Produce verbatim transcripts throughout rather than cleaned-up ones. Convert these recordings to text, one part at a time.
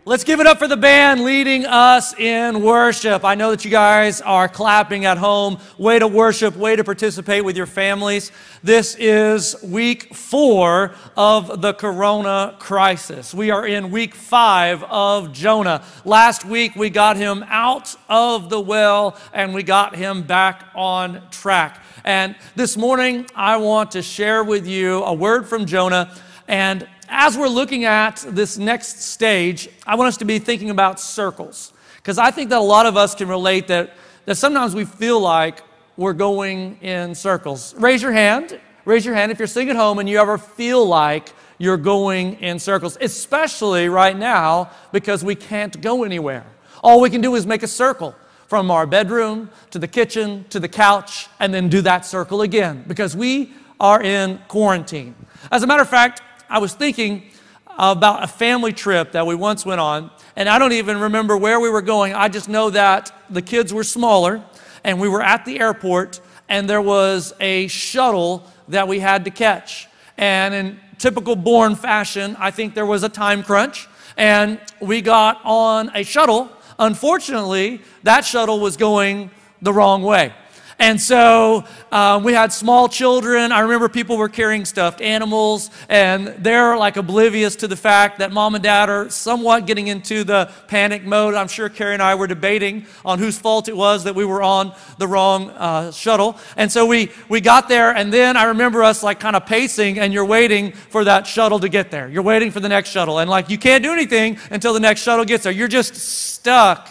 Let's give it up for the band leading us in worship. I know that you guys are clapping at home. Way to worship, way to participate with your families. This is week four of the Corona crisis. We are in week five of Jonah. Last week we got him out of the well and we got him back on track. And this morning I want to share with you a word from Jonah. And as we're looking at this next stage, I want us to be thinking about circles. Because I think that a lot of us can relate that, that sometimes we feel like we're going in circles. Raise your hand. Raise your hand if you're sitting at home and you ever feel like you're going in circles, especially right now because we can't go anywhere. All we can do is make a circle from our bedroom to the kitchen to the couch and then do that circle again because we are in quarantine. As a matter of fact, I was thinking about a family trip that we once went on, and I don't even remember where we were going. I just know that the kids were smaller, and we were at the airport, and there was a shuttle that we had to catch. And in typical Bourne fashion, I think there was a time crunch, and we got on a shuttle. Unfortunately, that shuttle was going the wrong way. And so uh, we had small children. I remember people were carrying stuffed animals, and they're like oblivious to the fact that mom and dad are somewhat getting into the panic mode. I'm sure Carrie and I were debating on whose fault it was that we were on the wrong uh, shuttle. And so we, we got there, and then I remember us like kind of pacing, and you're waiting for that shuttle to get there. You're waiting for the next shuttle, and like you can't do anything until the next shuttle gets there. You're just stuck.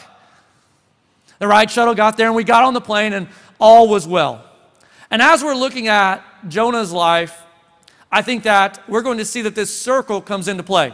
The right shuttle got there, and we got on the plane, and all was well. And as we're looking at Jonah's life, I think that we're going to see that this circle comes into play.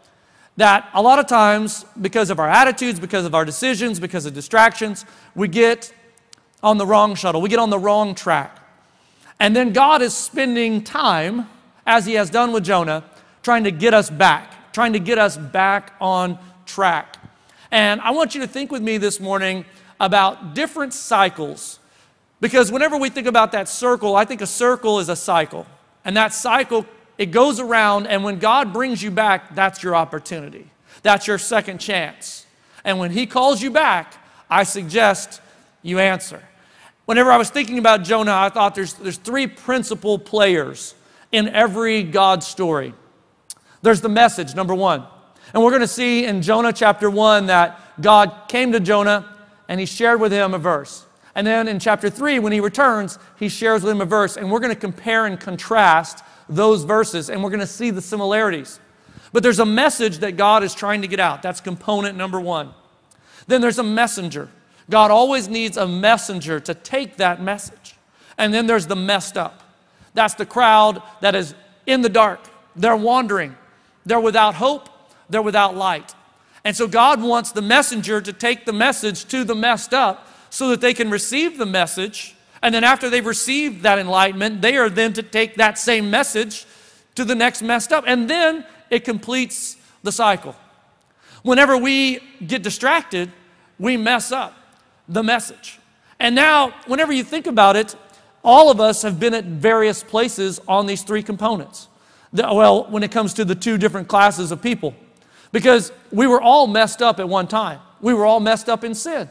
That a lot of times, because of our attitudes, because of our decisions, because of distractions, we get on the wrong shuttle. We get on the wrong track. And then God is spending time, as He has done with Jonah, trying to get us back, trying to get us back on track. And I want you to think with me this morning about different cycles. Because whenever we think about that circle, I think a circle is a cycle. And that cycle, it goes around, and when God brings you back, that's your opportunity. That's your second chance. And when He calls you back, I suggest you answer. Whenever I was thinking about Jonah, I thought there's, there's three principal players in every God story. There's the message, number one. And we're going to see in Jonah chapter one that God came to Jonah and He shared with him a verse. And then in chapter three, when he returns, he shares with him a verse. And we're going to compare and contrast those verses. And we're going to see the similarities. But there's a message that God is trying to get out. That's component number one. Then there's a messenger. God always needs a messenger to take that message. And then there's the messed up. That's the crowd that is in the dark. They're wandering. They're without hope. They're without light. And so God wants the messenger to take the message to the messed up, so that they can receive the message, and then after they've received that enlightenment, they are then to take that same message to the next messed up, and then it completes the cycle. Whenever we get distracted, we mess up the message. And now, whenever you think about it, all of us have been at various places on these three components. Well, when it comes to the two different classes of people, because we were all messed up at one time. We were all messed up in sin.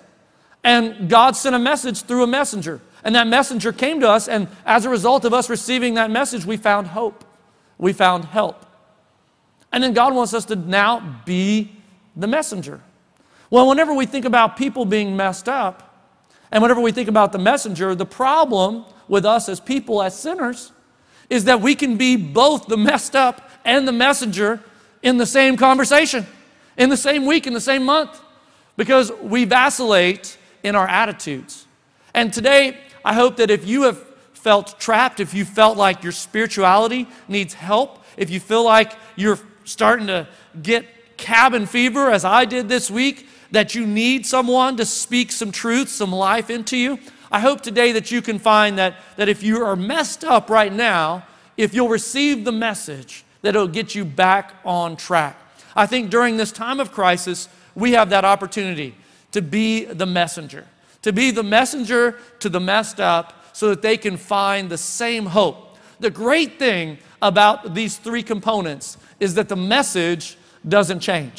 And God sent a message through a messenger. And that messenger came to us, and as a result of us receiving that message, we found hope. We found help. And then God wants us to now be the messenger. Well, whenever we think about people being messed up, and whenever we think about the messenger, the problem with us as people, as sinners, is that we can be both the messed up and the messenger in the same conversation, in the same week, in the same month, because we vacillate in our attitudes. And today, I hope that if you have felt trapped, if you felt like your spirituality needs help, if you feel like you're starting to get cabin fever, as I did this week, that you need someone to speak some truth, some life into you, I hope today that you can find that, that if you are messed up right now, if you'll receive the message, that it'll get you back on track. I think during this time of crisis, we have that opportunity to be the messenger, to be the messenger to the messed up so that they can find the same hope. The great thing about these three components is that the message doesn't change.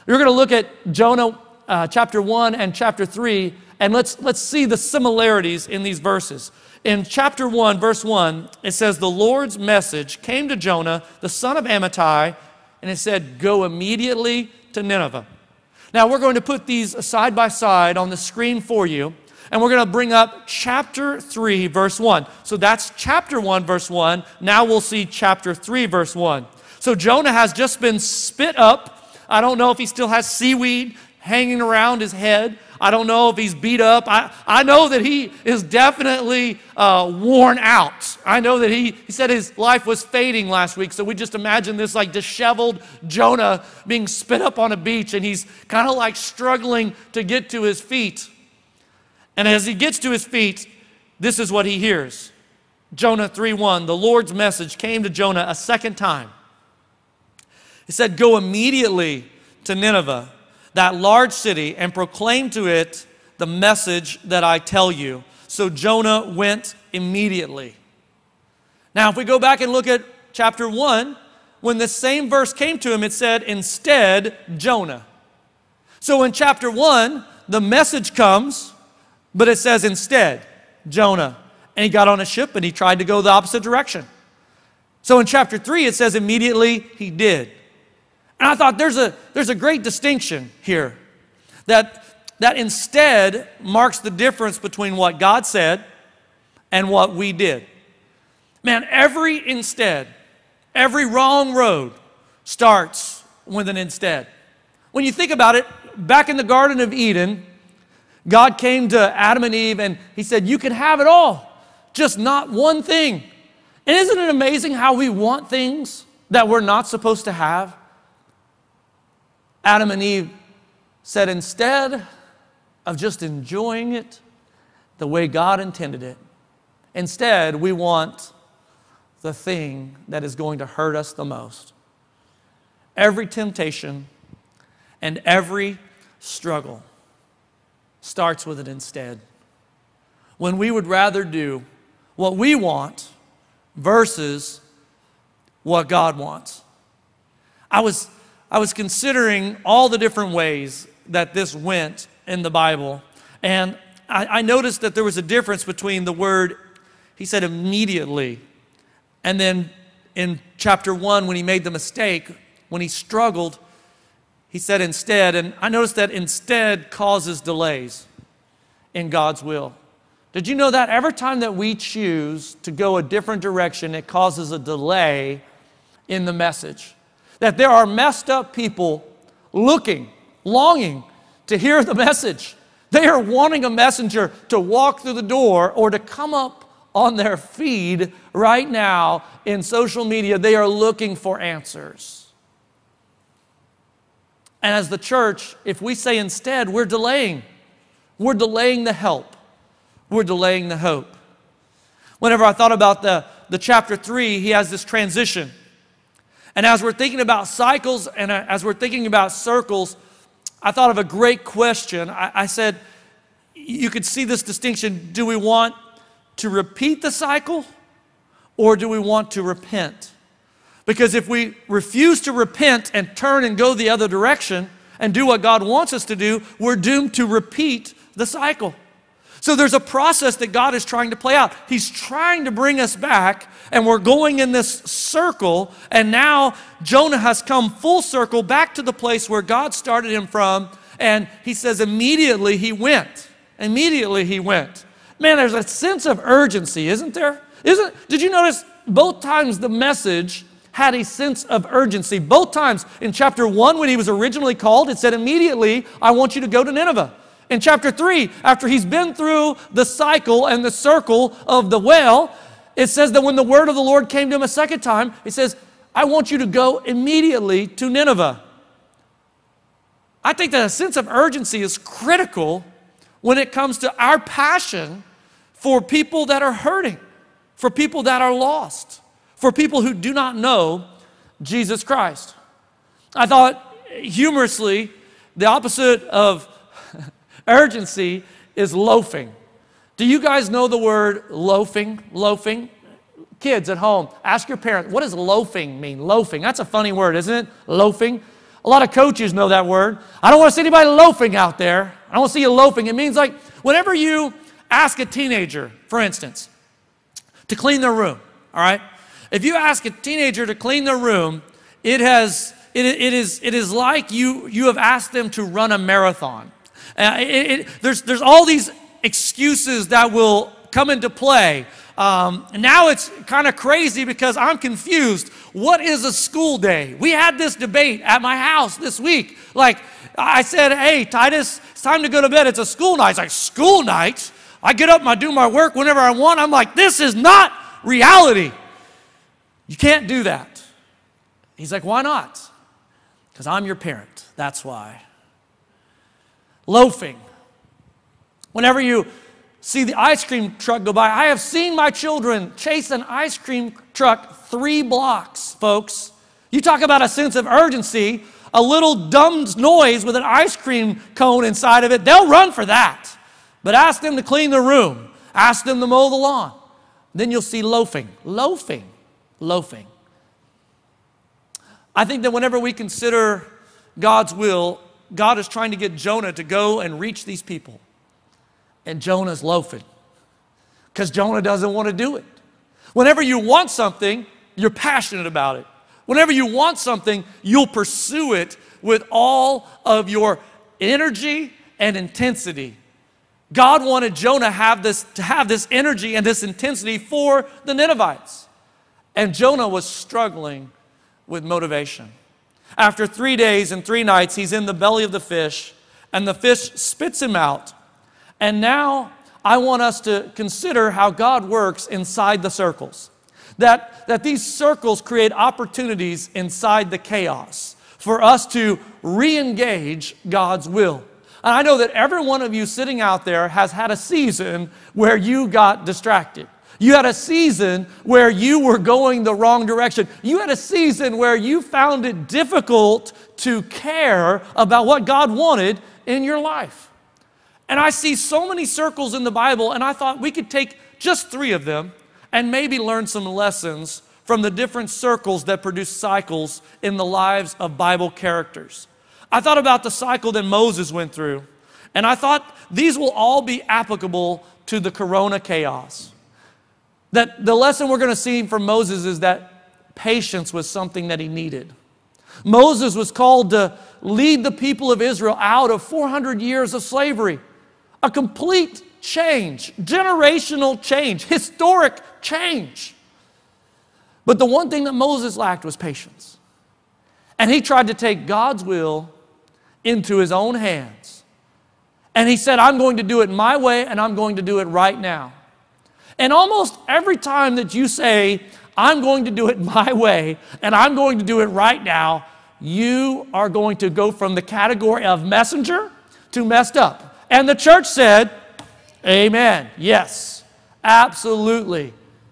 We're going to look at Jonah uh, chapter one and chapter three, and let's, let's see the similarities in these verses. In chapter one, verse one, it says, the Lord's message came to Jonah, the son of Amittai, and it said, go immediately to Nineveh. Now, we're going to put these side by side on the screen for you, and we're going to bring up chapter three, verse one. So that's chapter one, verse one. Now we'll see chapter three, verse one. So Jonah has just been spit up. I don't know if he still has seaweed hanging around his head. I don't know if he's beat up. I, I know that he is definitely uh, worn out. I know that he, he said his life was fading last week, so we just imagine this like disheveled Jonah being spit up on a beach, and he's kind of like struggling to get to his feet. And as he gets to his feet, this is what he hears. Jonah three one, the Lord's message came to Jonah a second time. He said, go immediately to Nineveh, that large city, and proclaim to it the message that I tell you. So Jonah went immediately. Now, if we go back and look at chapter one, when the same verse came to him, it said, instead, Jonah. So in chapter one, the message comes, but it says instead, Jonah. And he got on a ship and he tried to go the opposite direction. So in chapter three, it says immediately he did. And I thought there's a, there's a great distinction here. That, that instead marks the difference between what God said and what we did. Man, every instead, every wrong road starts with an instead. When you think about it, back in the Garden of Eden, God came to Adam and Eve and he said, you can have it all, just not one thing. And isn't it amazing how we want things that we're not supposed to have? Adam and Eve said, instead of just enjoying it the way God intended it, instead we want the thing that is going to hurt us the most. Every temptation and every struggle starts with an instead. When we would rather do what we want versus what God wants. I was I was considering all the different ways that this went in the Bible, and I, I noticed that there was a difference between the word, he said immediately, and then in chapter one when he made the mistake, when he struggled, he said instead, and I noticed that instead causes delays in God's will. Did you know that every time that we choose to go a different direction, it causes a delay in the message? That there are messed up people looking, longing to hear the message. They are wanting a messenger to walk through the door or to come up on their feed right now in social media. They are looking for answers. And as the church, if we say instead, we're delaying. We're delaying the help. We're delaying the hope. Whenever I thought about the, the chapter three, he has this transition. And as we're thinking about cycles and as we're thinking about circles, I thought of a great question. I, I said, you could see this distinction. Do we want to repeat the cycle or do we want to repent? Because if we refuse to repent and turn and go the other direction and do what God wants us to do, we're doomed to repeat the cycle. So there's a process that God is trying to play out. He's trying to bring us back, and we're going in this circle, and now Jonah has come full circle back to the place where God started him from, and he says immediately he went. Immediately he went. Man, there's a sense of urgency, isn't there? Isn't? Did you notice both times the message had a sense of urgency? Both times in chapter one when he was originally called, it said immediately, I want you to go to Nineveh. In chapter three, after he's been through the cycle and the circle of the well, it says that when the word of the Lord came to him a second time, he says, I want you to go immediately to Nineveh. I think that a sense of urgency is critical when it comes to our passion for people that are hurting, for people that are lost, for people who do not know Jesus Christ. I thought, humorously, the opposite of urgency is loafing. Do you guys know the word loafing? Loafing? Kids at home, ask your parents, what does loafing mean? Loafing. That's a funny word, isn't it? Loafing. A lot of coaches know that word. I don't want to see anybody loafing out there. I don't want to see you loafing. It means like whenever you ask a teenager, for instance, to clean their room, all right? If you ask a teenager to clean their room, it has it, it is it is like you you have asked them to run a marathon. Uh, it, it, there's there's all these excuses that will come into play. Um, and now it's kind of crazy because I'm confused. What is a school day? We had this debate at my house this week. Like I said, hey, Titus, it's time to go to bed. It's a school night. It's like, school night? I get up and I do my work whenever I want. I'm like, this is not reality. You can't do that. He's like, why not? Because I'm your parent. That's why. Loafing. Whenever you see the ice cream truck go by, I have seen my children chase an ice cream truck three blocks, folks. You talk about a sense of urgency, a little dumb noise with an ice cream cone inside of it, they'll run for that. But ask them to clean the room. Ask them to mow the lawn. Then you'll see loafing, loafing, loafing. I think that whenever we consider God's will, God is trying to get Jonah to go and reach these people. And Jonah's loafing because Jonah doesn't want to do it. Whenever you want something, you're passionate about it. Whenever you want something, you'll pursue it with all of your energy and intensity. God wanted Jonah have this, to have this energy and this intensity for the Ninevites. And Jonah was struggling with motivation. After three days and three nights, he's in the belly of the fish, and the fish spits him out. And now I want us to consider how God works inside the circles. That, that these circles create opportunities inside the chaos for us to re-engage God's will. And I know that every one of you sitting out there has had a season where you got distracted. You had a season where you were going the wrong direction. You had a season where you found it difficult to care about what God wanted in your life. And I see so many circles in the Bible, and I thought we could take just three of them and maybe learn some lessons from the different circles that produce cycles in the lives of Bible characters. I thought about the cycle that Moses went through, and I thought these will all be applicable to the corona chaos. That the lesson we're going to see from Moses is that patience was something that he needed. Moses was called to lead the people of Israel out of four hundred years of slavery. A complete change, generational change, historic change. But the one thing that Moses lacked was patience. And he tried to take God's will into his own hands. And he said, I'm going to do it my way, and I'm going to do it right now. And almost every time that you say, I'm going to do it my way, and I'm going to do it right now, you are going to go from the category of messenger to messed up. And the church said, amen. Yes, absolutely.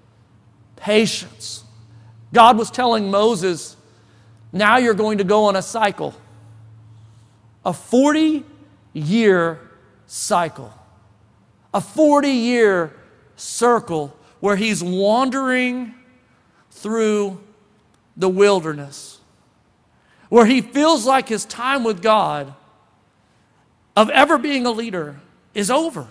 Patience. God was telling Moses, now you're going to go on a cycle. A forty-year cycle. A forty-year circle where he's wandering through the wilderness. Where he feels like his time with God of ever being a leader is over.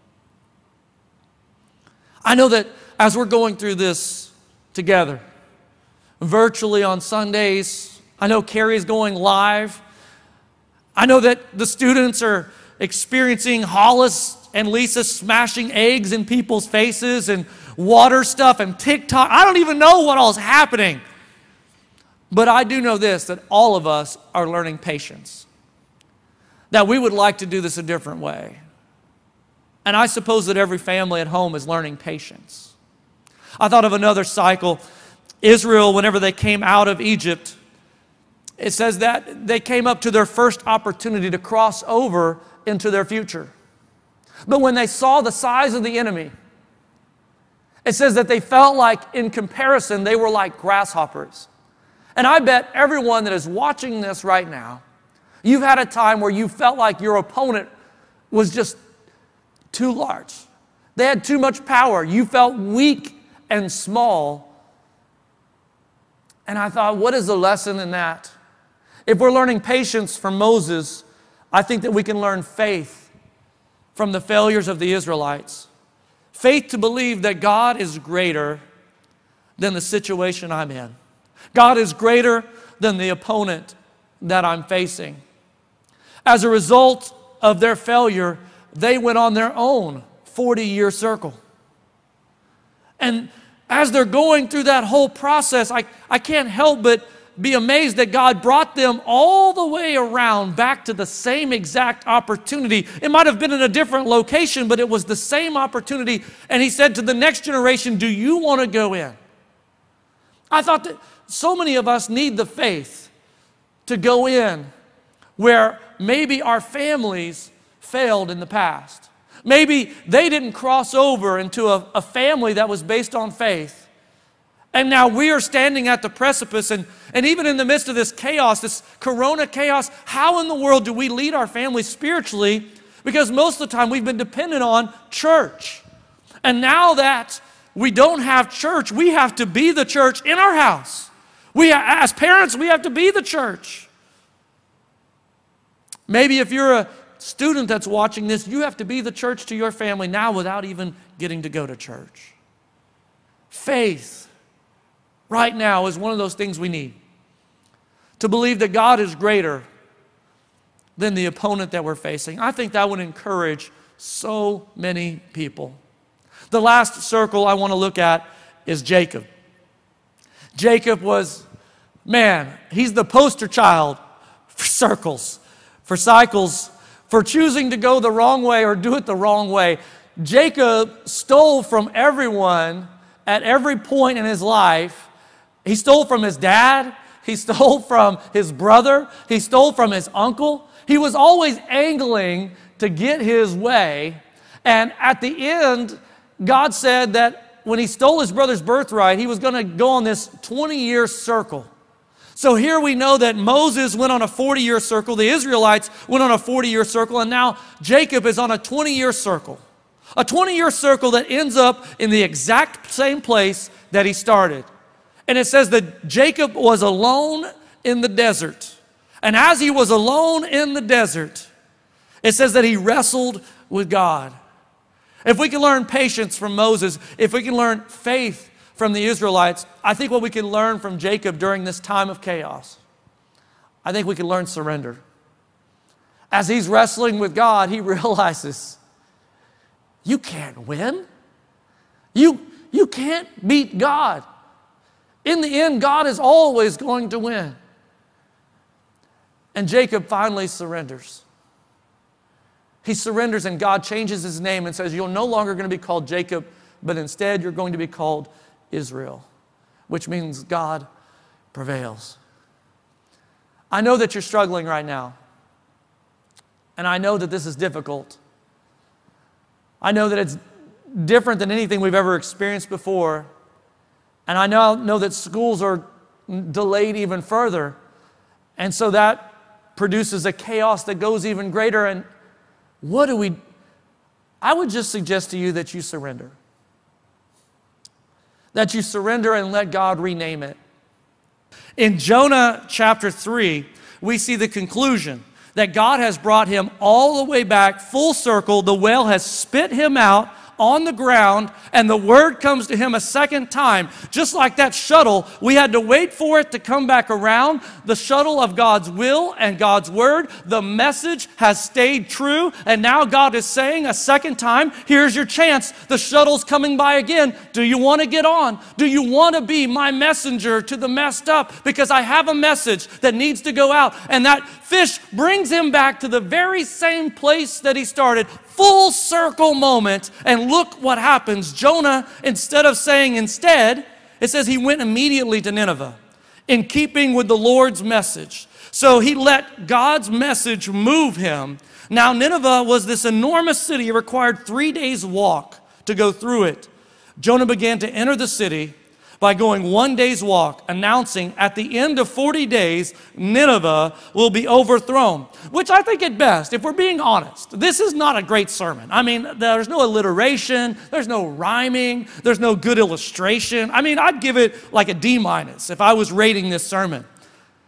I know that as we're going through this together, virtually on Sundays, I know Carrie's going live. I know that the students are experiencing Hollis and Lisa smashing eggs in people's faces and water stuff and TikTok. I don't even know what all is happening. But I do know this, that all of us are learning patience. That we would like to do this a different way. And I suppose that every family at home is learning patience. I thought of another cycle. Israel, whenever they came out of Egypt, it says that they came up to their first opportunity to cross over into their future. But when they saw the size of the enemy, it says that they felt like, in comparison, they were like grasshoppers. And I bet everyone that is watching this right now, you've had a time where you felt like your opponent was just too large. They had too much power. You felt weak and small. And I thought, what is the lesson in that? If we're learning patience from Moses, I think that we can learn faith from the failures of the Israelites. Faith to believe that God is greater than the situation I'm in. God is greater than the opponent that I'm facing. As a result of their failure, they went on their own forty-year circle. And as they're going through that whole process, I, I can't help but be amazed that God brought them all the way around back to the same exact opportunity. It might have been in a different location, but it was the same opportunity. And he said to the next generation, do you want to go in? I thought that so many of us need the faith to go in where maybe our families failed in the past. Maybe they didn't cross over into a, a family that was based on faith. And now we are standing at the precipice, and, and even in the midst of this chaos, this corona chaos, how in the world do we lead our families spiritually? Because most of the time we've been dependent on church. And now that we don't have church, we have to be the church in our house. We, as parents, we have to be the church. Maybe if you're a student that's watching this, you have to be the church to your family now without even getting to go to church. Faith right now is one of those things we need. To believe that God is greater than the opponent that we're facing. I think that would encourage so many people. The last circle I want to look at is Jacob. Jacob was, man, he's the poster child for circles, for cycles, for choosing to go the wrong way or do it the wrong way. Jacob stole from everyone at every point in his life. He stole from his dad. He stole from his brother. He stole from his uncle. He was always angling to get his way. And at the end, God said that when he stole his brother's birthright, he was going to go on this twenty-year circle. So here we know that Moses went on a forty-year circle, the Israelites went on a forty-year circle, and now Jacob is on a twenty-year circle. A twenty-year circle that ends up in the exact same place that he started. And it says that Jacob was alone in the desert. And as he was alone in the desert, it says that he wrestled with God. If we can learn patience from Moses, if we can learn faith from the Israelites, I think what we can learn from Jacob during this time of chaos, I think we can learn surrender. As he's wrestling with God, he realizes, you can't win. You, you can't beat God. In the end, God is always going to win. And Jacob finally surrenders. He surrenders and God changes his name and says, you're no longer going to be called Jacob, but instead you're going to be called Israel, which means God prevails. I know that you're struggling right now. And I know that this is difficult. I know that it's different than anything we've ever experienced before. And I know, know that schools are delayed even further. And so that produces a chaos that goes even greater. And what do we, I would just suggest to you that you surrender. That you surrender and let God rename it. In Jonah chapter three, we see the conclusion that God has brought him all the way back, full circle. The whale has spit him out on the ground, and the word comes to him a second time. Just like that shuttle, we had to wait for it to come back around. The shuttle of God's will and God's word, the message has stayed true, and now God is saying a second time, here's your chance. The shuttle's coming by again. Do you want to get on? Do you want to be my messenger to the messed up? Because I have a message that needs to go out. And that fish brings him back to the very same place that he started. Full circle moment, and look what happens. Jonah, instead of saying instead, it says he went immediately to Nineveh in keeping with the Lord's message. So he let God's message move him. Now Nineveh was this enormous city. It required three days' walk to go through it. Jonah began to enter the city by going one day's walk, announcing at the end of forty days, Nineveh will be overthrown. Which I think at best, if we're being honest, this is not a great sermon. I mean, there's no alliteration, there's no rhyming, there's no good illustration. I mean, I'd give it like a D minus if I was rating this sermon.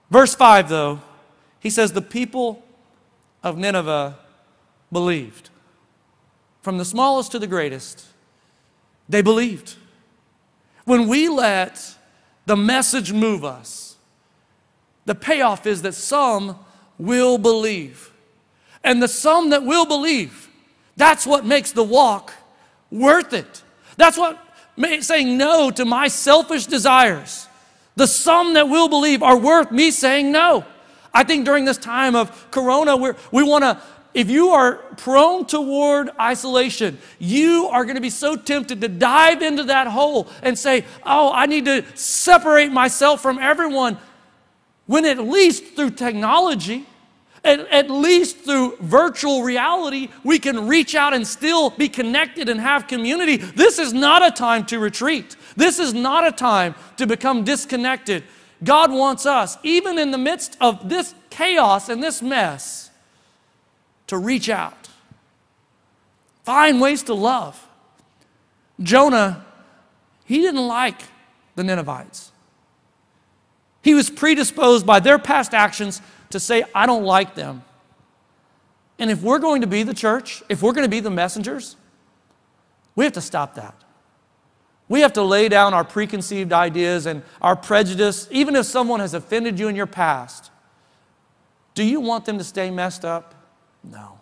Verse five, though, he says, the people of Nineveh believed. From the smallest to the greatest, they believed. When we let the message move us, the payoff is that some will believe. And the some that will believe, that's what makes the walk worth it. That's what saying no to my selfish desires. The some that will believe are worth me saying no. I think during this time of Corona, we're, we want to, if you are prone toward isolation, you are going to be so tempted to dive into that hole and say, oh, I need to separate myself from everyone. When at least through technology, at, at least through virtual reality, we can reach out and still be connected and have community. This is not a time to retreat. This is not a time to become disconnected. God wants us, even in the midst of this chaos and this mess, to reach out. Find ways to love. Jonah, he didn't like the Ninevites. He was predisposed by their past actions to say, I don't like them. And if we're going to be the church, if we're going to be the messengers, we have to stop that. We have to lay down our preconceived ideas and our prejudice, even if someone has offended you in your past. Do you want them to stay messed up? No.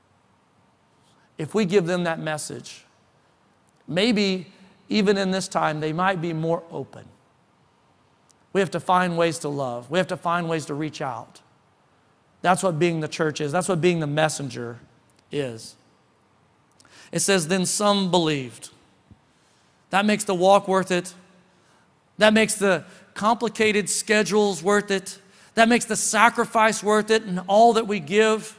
If we give them that message, maybe even in this time, they might be more open. We have to find ways to love. We have to find ways to reach out. That's what being the church is. That's what being the messenger is. It says, then some believed. That makes the walk worth it. That makes the complicated schedules worth it. That makes the sacrifice worth it and all that we give.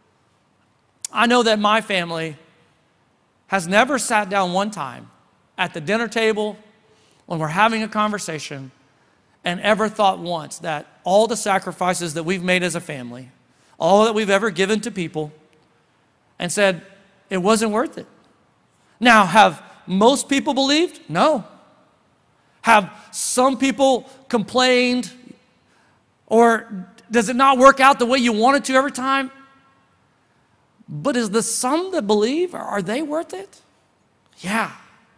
I know that my family has never sat down one time at the dinner table when we're having a conversation and ever thought once that all the sacrifices that we've made as a family, all that we've ever given to people, and said, it wasn't worth it. Now, have most people believed? No. Have some people complained? Or does it not work out the way you want it to every time? But is the some that believe, are they worth it? Yeah.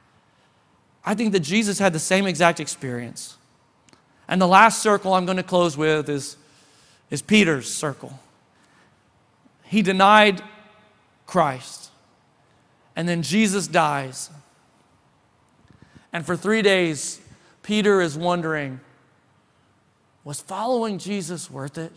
I think that Jesus had the same exact experience. And the last circle I'm going to close with is, is Peter's circle. He denied Christ. And then Jesus dies. And for three days, Peter is wondering, was following Jesus worth it?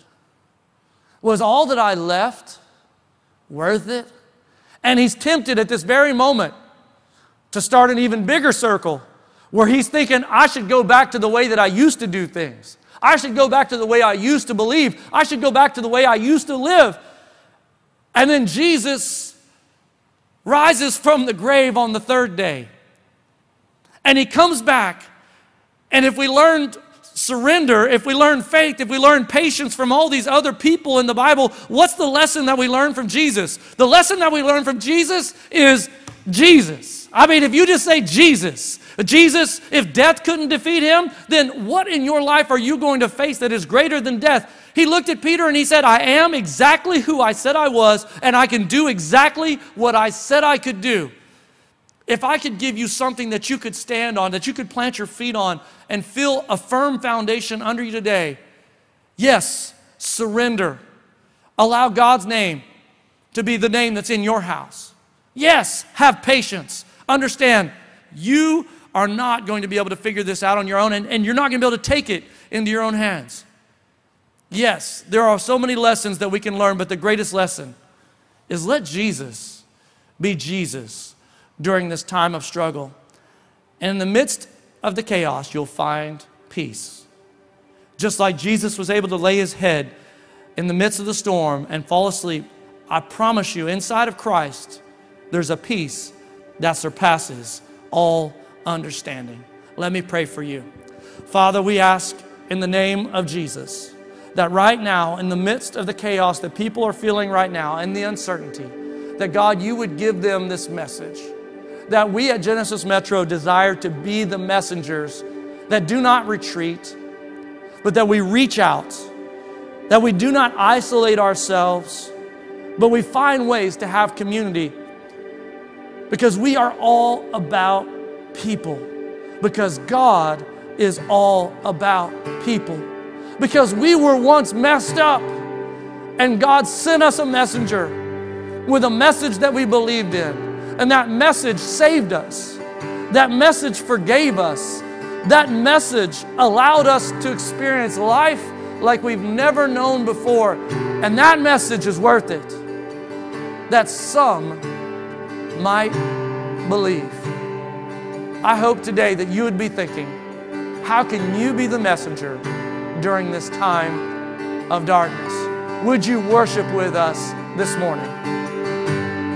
Was all that I left worth it? And he's tempted at this very moment to start an even bigger circle where he's thinking, I should go back to the way that I used to do things. I should go back to the way I used to believe. I should go back to the way I used to live. And then Jesus rises from the grave on the third day. And he comes back. And if we learned surrender, if we learn faith, if we learn patience from all these other people in the Bible, what's the lesson that we learn from Jesus? The lesson that we learn from Jesus is Jesus. I mean, if you just say Jesus, Jesus, if death couldn't defeat him, then what in your life are you going to face that is greater than death? He looked at Peter and he said, I am exactly who I said I was, and I can do exactly what I said I could do. If I could give you something that you could stand on, that you could plant your feet on and feel a firm foundation under you today, yes, surrender. Allow God's name to be the name that's in your house. Yes, have patience. Understand, you are not going to be able to figure this out on your own, and, and you're not going to be able to take it into your own hands. Yes, there are so many lessons that we can learn, but the greatest lesson is let Jesus be Jesus during this time of struggle. And in the midst of the chaos, you'll find peace. Just like Jesus was able to lay his head in the midst of the storm and fall asleep, I promise you, inside of Christ, there's a peace that surpasses all understanding. Let me pray for you. Father, we ask in the name of Jesus that right now, in the midst of the chaos that people are feeling right now and the uncertainty, that God, you would give them this message. That we at Genesis Metro desire to be the messengers that do not retreat, but that we reach out that we do not isolate ourselves, but we find ways to have community, because we are all about people, because God is all about people, because we were once messed up and God sent us a messenger with a message that we believed in, and that message saved us. That message forgave us. That message allowed us to experience life like we've never known before. And that message is worth it, that some might believe. I hope today that you would be thinking, how can you be the messenger during this time of darkness? Would you worship with us this morning?